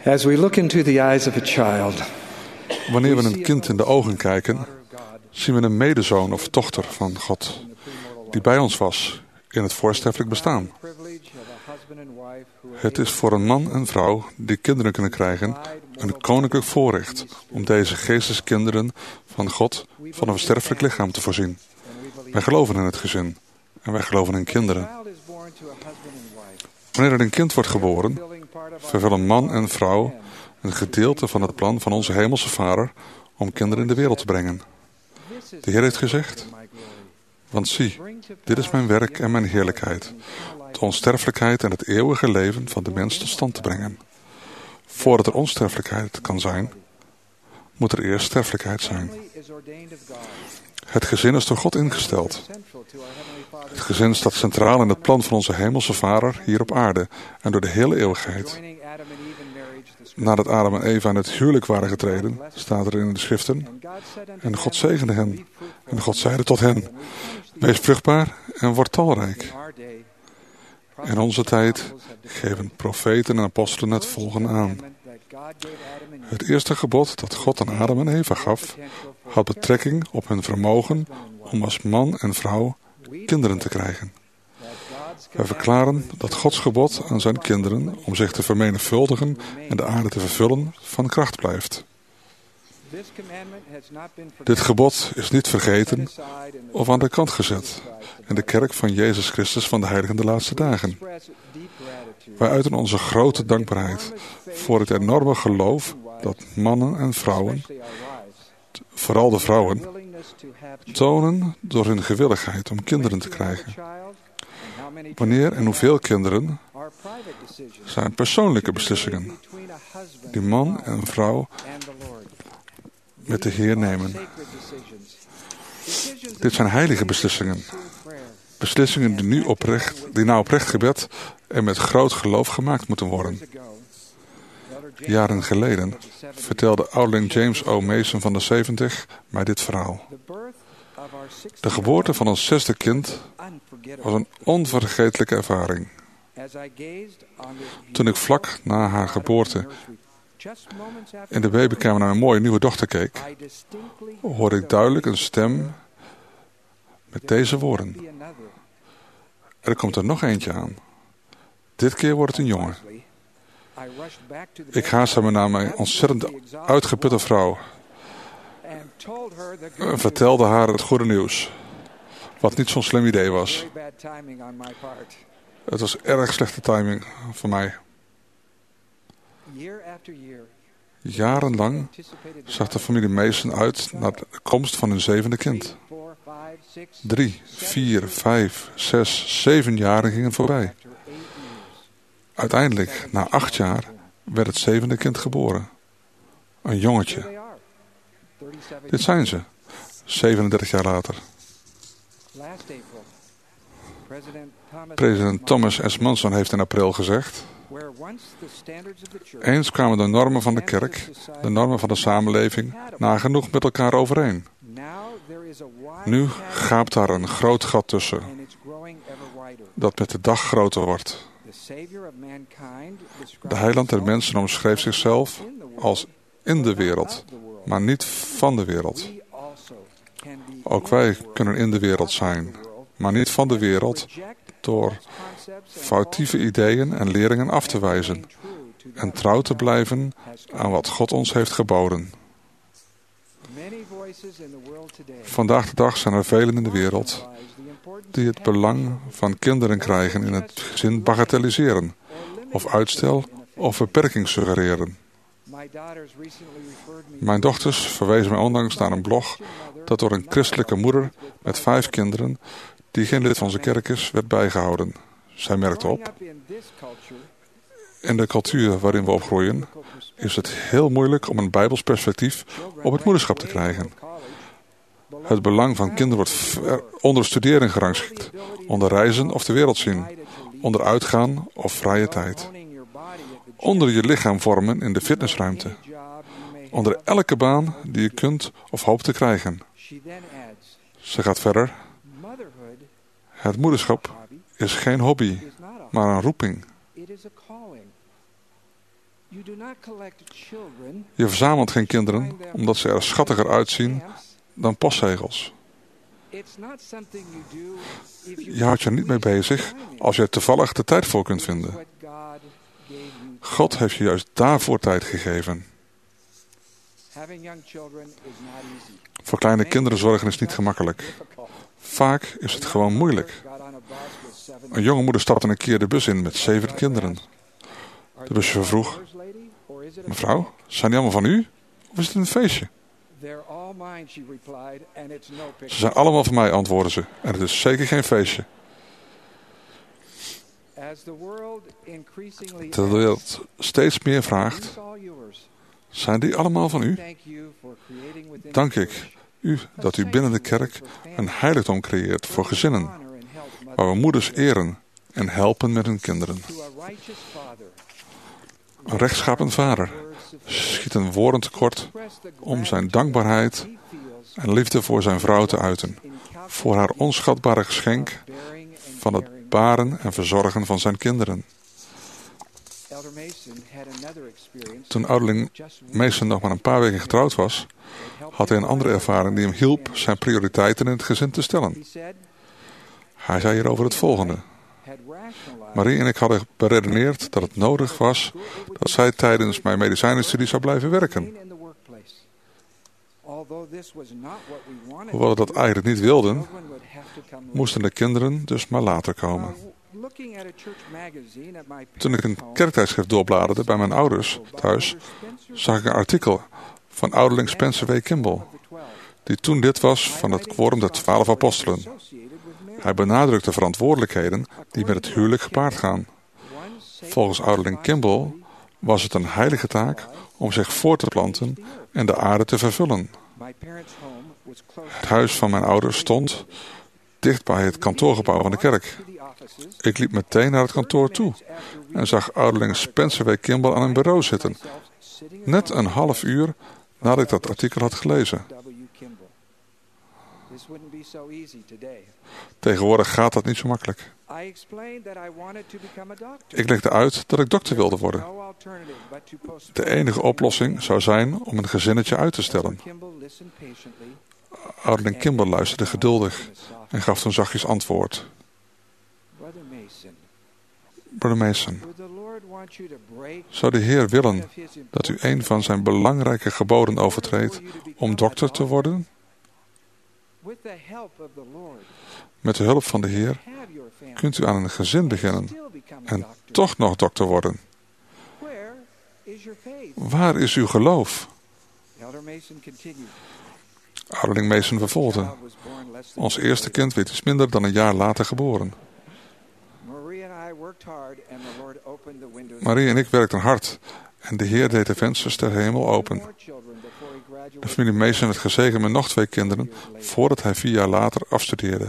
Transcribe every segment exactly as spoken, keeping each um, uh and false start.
As we look into the eyes of a child, wanneer we een kind in de ogen kijken, zien we een medezoon of dochter van God, die bij ons was in het voorsterfelijk bestaan. Het is voor een man en vrouw die kinderen kunnen krijgen een koninklijk voorrecht om deze geesteskinderen van God van een versterfelijk lichaam te voorzien. Wij geloven in het gezin en wij geloven in kinderen. Wanneer er een kind wordt geboren, vervullen man en vrouw een gedeelte van het plan van onze hemelse Vader om kinderen in de wereld te brengen. De Heer heeft gezegd, want zie, dit is mijn werk en mijn heerlijkheid, de onsterfelijkheid en het eeuwige leven van de mens tot stand te brengen. Voordat er onsterfelijkheid kan zijn, moet er eerst sterfelijkheid zijn. Het gezin is door God ingesteld. Het gezin staat centraal in het plan van onze hemelse Vader hier op aarde en door de hele eeuwigheid. Nadat Adam en Eva in het huwelijk waren getreden, staat er in de schriften, en God zegende hen. En God zeide tot hen, wees vruchtbaar en word talrijk. In onze tijd geven profeten en apostelen het volgende aan. Het eerste gebod dat God aan Adam en Eva gaf, had betrekking op hun vermogen om als man en vrouw kinderen te krijgen. Wij verklaren dat Gods gebod aan zijn kinderen om zich te vermenigvuldigen en de aarde te vervullen van kracht blijft. Dit gebod is niet vergeten of aan de kant gezet in de kerk van Jezus Christus van de Heiligen de laatste dagen. Wij uiten onze grote dankbaarheid voor het enorme geloof dat mannen en vrouwen, vooral de vrouwen, tonen door hun gewilligheid om kinderen te krijgen. Wanneer en hoeveel kinderen zijn persoonlijke beslissingen die man en vrouw met de Heer nemen. Dit zijn heilige beslissingen. Beslissingen die, nu oprecht, die na oprecht gebed en met groot geloof gemaakt moeten worden. Jaren geleden vertelde ouderling James O. Mason van de zeventig mij dit verhaal. De geboorte van ons zesde kind was een onvergetelijke ervaring. Toen ik vlak na haar geboorte in de babykamer naar mijn mooie nieuwe dochter keek, hoorde ik duidelijk een stem met deze woorden. Er komt er nog eentje aan. Dit keer wordt het een jongen. Ik haastte me naar mijn ontzettend uitgeputte vrouw en vertelde haar het goede nieuws. Wat niet zo'n slim idee was. Het was erg slechte timing voor mij. Jarenlang zag de familie Mason uit naar de komst van hun zevende kind. Drie, vier, vijf, zes, zeven jaren gingen voorbij. Uiteindelijk, na acht jaar, werd het zevende kind geboren. Een jongetje. Dit zijn ze, zevenendertig jaar later. President Thomas S. Monson heeft in april gezegd: eens kwamen de normen van de kerk, de normen van de samenleving, nagenoeg met elkaar overeen. Nu gaapt daar een groot gat tussen, dat met de dag groter wordt. De heiland der mensen omschreef zichzelf als in de wereld, maar niet van de wereld. Ook wij kunnen in de wereld zijn, maar niet van de wereld, door foutieve ideeën en leringen af te wijzen en trouw te blijven aan wat God ons heeft geboden. Vandaag de dag zijn er velen in de wereld die het belang van kinderen krijgen in het gezin bagatelliseren, of uitstel of beperking suggereren. Mijn dochters verwezen mij onlangs naar een blog dat door een christelijke moeder met vijf kinderen, die geen lid van zijn kerk is, werd bijgehouden. Zij merkte op: in de cultuur waarin we opgroeien, is het heel moeilijk om een bijbels perspectief op het moederschap te krijgen. Het belang van kinderen wordt onder studeren gerangschikt, onder reizen of de wereld zien, onder uitgaan of vrije tijd, onder je lichaam vormen in de fitnessruimte, onder elke baan die je kunt of hoopt te krijgen. Ze gaat verder. Het moederschap is geen hobby, maar een roeping. Je verzamelt geen kinderen omdat ze er schattiger uitzien dan postzegels. Je houdt je er niet mee bezig als je er toevallig de tijd voor kunt vinden. God heeft je juist daarvoor tijd gegeven. Voor kleine kinderen zorgen is niet gemakkelijk. Vaak is het gewoon moeilijk. Een jonge moeder stapte een keer de bus in met zeven kinderen. De buschauffeur vroeg: mevrouw, zijn die allemaal van u? Of is het een feestje? Ze zijn allemaal van mij, antwoordden ze. En het is zeker geen feestje. Terwijl de wereld steeds meer vraagt: zijn die allemaal van u? Dank ik u dat u binnen de kerk een heiligdom creëert voor gezinnen, waar we moeders eren en helpen met hun kinderen. Een rechtschapen vader schiet een woorden tekort om zijn dankbaarheid en liefde voor zijn vrouw te uiten, voor haar onschatbare geschenk van het baren en verzorgen van zijn kinderen. Toen ouderling Mason nog maar een paar weken getrouwd was, had hij een andere ervaring die hem hielp zijn prioriteiten in het gezin te stellen. Hij zei hierover het volgende: Marie en ik hadden beredeneerd dat het nodig was dat zij tijdens mijn medicijnenstudie zou blijven werken. Hoewel we dat eigenlijk niet wilden, moesten de kinderen dus maar later komen. Toen ik een kerktijdschrift doorbladerde bij mijn ouders thuis, zag ik een artikel van ouderling Spencer W. Kimball, die toen lid was van het quorum der twaalf apostelen. Hij benadrukt de verantwoordelijkheden die met het huwelijk gepaard gaan. Volgens ouderling Kimball was het een heilige taak om zich voor te planten en de aarde te vervullen. Het huis van mijn ouders stond dicht bij het kantoorgebouw van de kerk. Ik liep meteen naar het kantoor toe en zag ouderling Spencer W. Kimball aan een bureau zitten, net een half uur nadat ik dat artikel had gelezen. Tegenwoordig gaat dat niet zo makkelijk. Ik legde uit dat ik dokter wilde worden. De enige oplossing zou zijn om een gezinnetje uit te stellen. Ouderling Kimball luisterde geduldig en gaf toen zachtjes antwoord. Brother Mason, zou de Heer willen dat u een van zijn belangrijke geboden overtreedt om dokter te worden? Met de hulp van de Heer kunt u aan een gezin beginnen en toch nog dokter worden. Waar is uw geloof? Ouderling Mason vervolgde: ons eerste kind werd iets minder dan een jaar later geboren. Marie en ik werkten hard en de Heer deed de vensters ter hemel open. De familie Mason werd gezegend met nog twee kinderen voordat hij vier jaar later afstudeerde.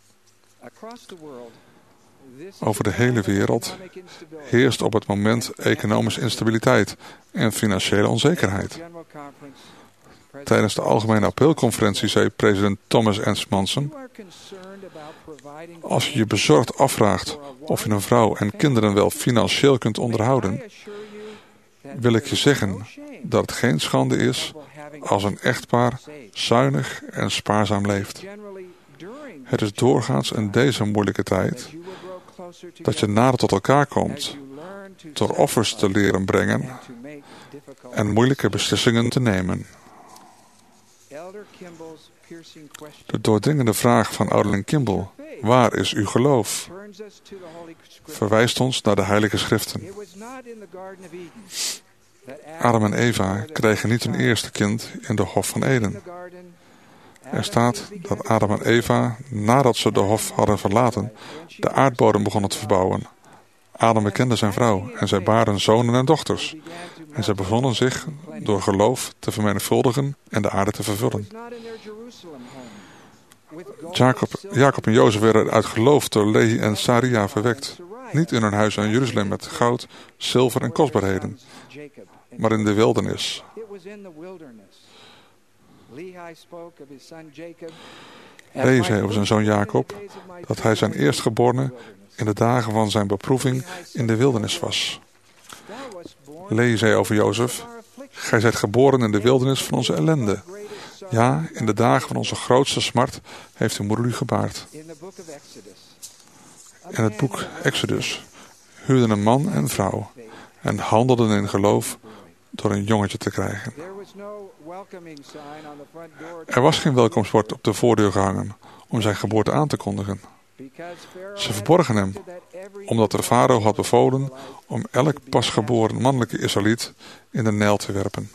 Over de hele wereld heerst op het moment economische instabiliteit en financiële onzekerheid. Tijdens de Algemene Appeelconferentie zei president Thomas S. Monson: als je je bezorgd afvraagt of je een vrouw en kinderen wel financieel kunt onderhouden, wil ik je zeggen dat het geen schande is als een echtpaar zuinig en spaarzaam leeft. Het is doorgaans in deze moeilijke tijd dat je nader tot elkaar komt door offers te leren brengen en moeilijke beslissingen te nemen. De doordringende vraag van ouderling Kimball: waar is uw geloof? Verwijst ons naar de Heilige Schriften. Adam en Eva kregen niet hun eerste kind in de Hof van Eden. Er staat dat Adam en Eva, nadat ze de hof hadden verlaten, de aardbodem begonnen te verbouwen. Adam bekende zijn vrouw en zij baarden zonen en dochters. En zij begonnen zich door geloof te vermenigvuldigen en de aarde te vervullen. Jacob, Jacob en Jozef werden uit geloof door Lehi en Saria verwekt. Niet in hun huis in Jeruzalem met goud, zilver en kostbaarheden, maar in de wildernis. Lehi zei over zijn zoon Jacob dat hij zijn eerstgeborene in de dagen van zijn beproeving in de wildernis was. Lehi zei over Jozef: gij zijt geboren in de wildernis van onze ellende. Ja, in de dagen van onze grootste smart heeft uw moeder u gebaard. In het boek Exodus huurden een man en vrouw en handelden in geloof door een jongetje te krijgen. Er was geen welkomstbord op de voordeur gehangen om zijn geboorte aan te kondigen. Ze verborgen hem, omdat de farao had bevolen om elk pasgeboren mannelijke Israëliet in de Nijl te werpen.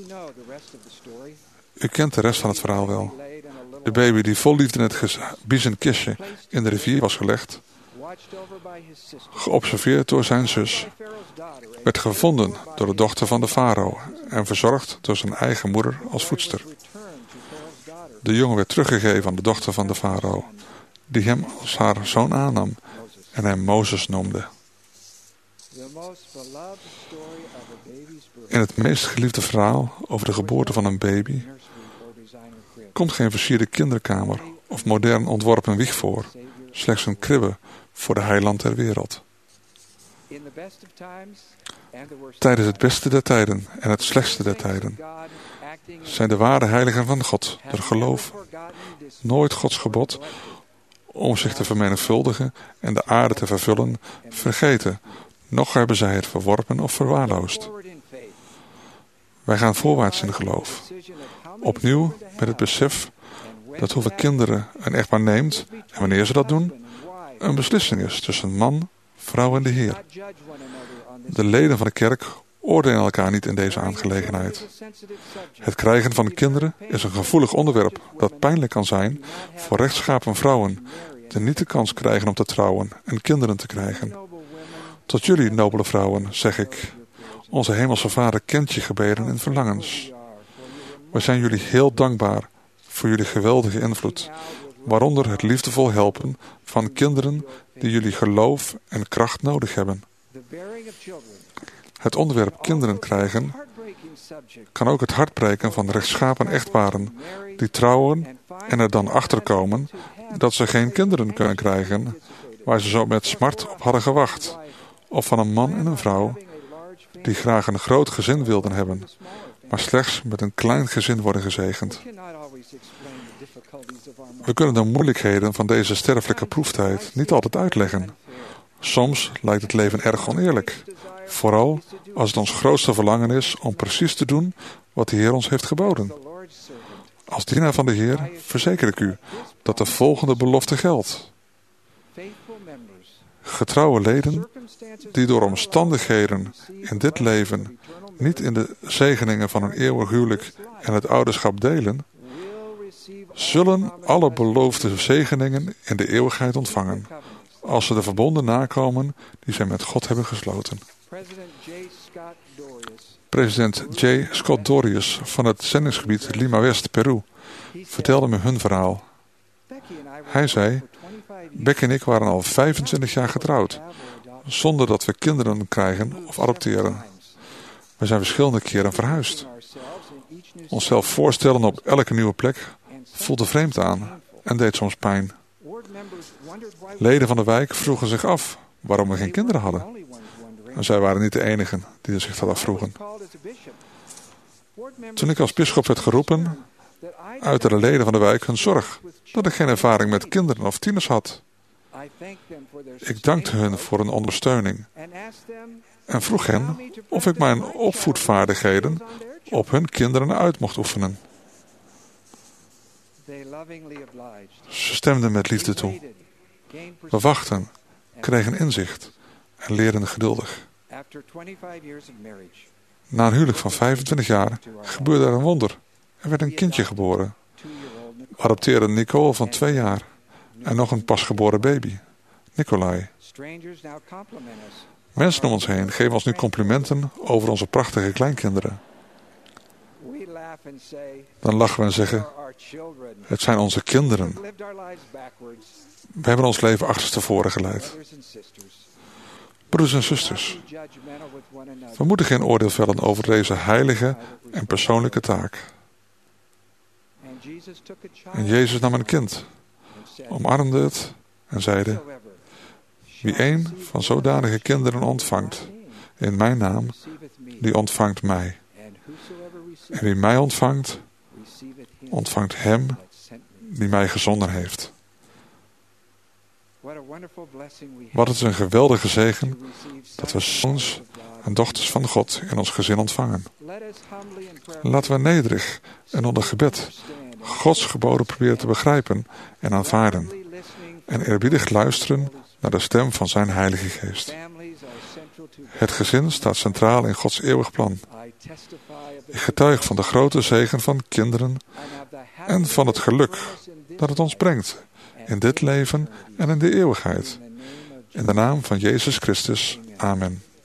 U kent de rest van het verhaal wel. De baby die vol liefde in het biezenkistje in de rivier was gelegd, geobserveerd door zijn zus, werd gevonden door de dochter van de farao en verzorgd door zijn eigen moeder als voedster. De jongen werd teruggegeven aan de dochter van de farao, die hem als haar zoon aannam en hem Mozes noemde. In het meest geliefde verhaal over de geboorte van een baby komt geen versierde kinderkamer of modern ontworpen wieg voor, slechts een kribbe voor de heiland der wereld. Tijdens het beste der tijden en het slechtste der tijden zijn de ware heiligen van God, door geloof, nooit Gods gebod om zich te vermenigvuldigen en de aarde te vervullen, vergeten, noch hebben zij het verworpen of verwaarloosd. Wij gaan voorwaarts in geloof. Opnieuw met het besef dat hoeveel kinderen een echtpaar neemt en wanneer ze dat doen, een beslissing is tussen man, vrouw en de Heer. De leden van de kerk oordelen elkaar niet in deze aangelegenheid. Het krijgen van kinderen is een gevoelig onderwerp dat pijnlijk kan zijn voor rechtschapen vrouwen die niet de kans krijgen om te trouwen en kinderen te krijgen. Tot jullie, nobele vrouwen, zeg ik, onze hemelse Vader kent je gebeden en verlangens. We zijn jullie heel dankbaar voor jullie geweldige invloed, waaronder het liefdevol helpen van kinderen die jullie geloof en kracht nodig hebben. Het onderwerp kinderen krijgen kan ook het hart breken van rechtschapen echtparen die trouwen en er dan achterkomen dat ze geen kinderen kunnen krijgen waar ze zo met smart op hadden gewacht, of van een man en een vrouw die graag een groot gezin wilden hebben, maar slechts met een klein gezin worden gezegend. We kunnen de moeilijkheden van deze sterfelijke proeftijd niet altijd uitleggen. Soms lijkt het leven erg oneerlijk, vooral als het ons grootste verlangen is om precies te doen wat de Heer ons heeft geboden. Als dienaar van de Heer verzeker ik u dat de volgende belofte geldt. Getrouwe leden die door omstandigheden in dit leven niet in de zegeningen van een eeuwig huwelijk en het ouderschap delen, zullen alle beloofde zegeningen in de eeuwigheid ontvangen, als ze de verbonden nakomen die zij met God hebben gesloten. President J. Scott Dorius van het zendingsgebied Lima West, Peru, vertelde me hun verhaal. Hij zei: Beck en ik waren al vijfentwintig jaar getrouwd, zonder dat we kinderen krijgen of adopteren. We zijn verschillende keren verhuisd. Onszelf voorstellen op elke nieuwe plek voelde vreemd aan en deed soms pijn. Leden van de wijk vroegen zich af waarom we geen kinderen hadden. En zij waren niet de enigen die zich dat afvroegen. Toen ik als bisschop werd geroepen, uitte de leden van de wijk hun zorg dat ik geen ervaring met kinderen of tieners had. Ik dankte hun voor hun ondersteuning en vroeg hen of ik mijn opvoedvaardigheden op hun kinderen uit mocht oefenen. Ze stemden met liefde toe. We wachten, kregen inzicht en leerden geduldig. Na een huwelijk van vijfentwintig jaar gebeurde er een wonder. Er werd een kindje geboren. We adopteerden Nicole van twee jaar en nog een pasgeboren baby, Nicolai. Mensen om ons heen geven ons nu complimenten over onze prachtige kleinkinderen. Dan lachen we en zeggen: het zijn onze kinderen. We hebben ons leven achterstevoren geleid. Broeders en zusters, we moeten geen oordeel vellen over deze heilige en persoonlijke taak. En Jezus nam een kind, omarmde het en zeide: wie een van zodanige kinderen ontvangt, in mijn naam, die ontvangt mij. En wie mij ontvangt, ontvangt hem die mij gezonden heeft. Wat is een geweldige zegen dat we zoons en dochters van God in ons gezin ontvangen. Laten we nederig en onder gebed Gods geboden proberen te begrijpen en aanvaarden. En eerbiedig luisteren naar de stem van zijn Heilige Geest. Het gezin staat centraal in Gods eeuwig plan. Ik getuig van de grote zegen van kinderen en van het geluk dat het ons brengt in dit leven en in de eeuwigheid. In de naam van Jezus Christus. Amen.